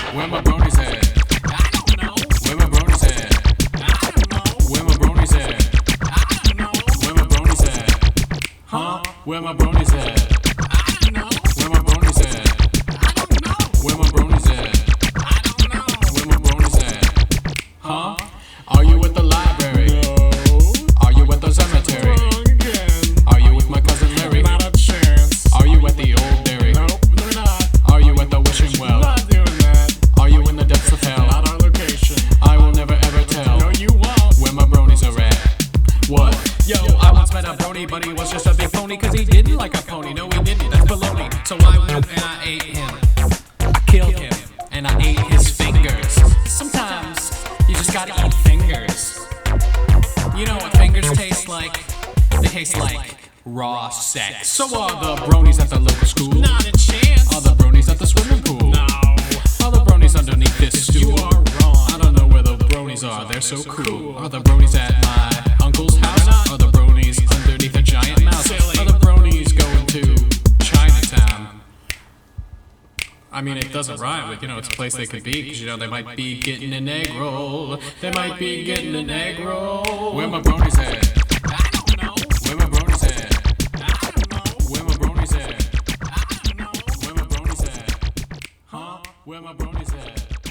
Where my bronies at? I don't know. Where my bronies at? I don't know. Where my bronies at? I don't know. Where my bronies at? Huh? Where my bronies at? I don't know. Where my bronies at? I don't know. Where my bronies at? I don't know. Where my bronies at? Huh? Are you at the library? No. Are you at the cemetery? Wrong again. Are you with my cousin Larry? Not a chance. Are you at the old dairy? Nope, they're not. Are you at the wishing well? Not doing that. Are you in the depths of hell? Not our location. I will never ever tell No, you won't. where my bronies are at. What? Yo, I once met a brony, but he was just a big phony, cause he didn't like a pony. No, he didn't. That's baloney. So I went and I ate him. I killed him, and I ate his fingers. Sometimes you just gotta eat fingers. You know what fingers taste like? They taste like raw sex. So are the bronies at the local school? Not a chance. Are the bronies at the swimming pool? No. Are the bronies underneath this stool? You are wrong. I don't know where the bronies are, they're so cool. Are the bronies at my uncle's house? not. Are the bronies underneath a giant mouse? Silly. Are the bronies going to Chinatown? I mean, it doesn't rhyme, but it's a place they could be, because they might be getting an egg roll. They might be getting an egg roll. Where my bronies at? I don't know. Where my bronies at? I don't know. Where my bronies at? I don't know. Where my bronies at? Huh? Where my bronies at?